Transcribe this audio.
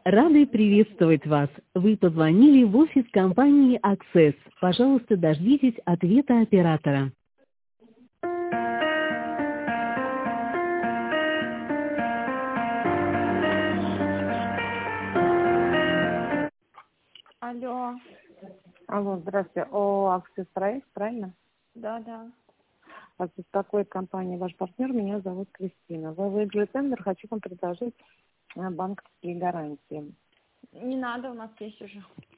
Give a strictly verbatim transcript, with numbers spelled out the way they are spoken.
Рады приветствовать вас. Вы позвонили в офис компании Access. Пожалуйста, дождитесь ответа оператора. Алло, Алло, здравствуйте. О, Access проект, правильно? да, да. Вас беспокоит компания «Ваш партнер». Меня зовут Кристина. Вы выиграли тендер. Хочу вам предложить э, банковские гарантии. Не надо, у нас есть уже.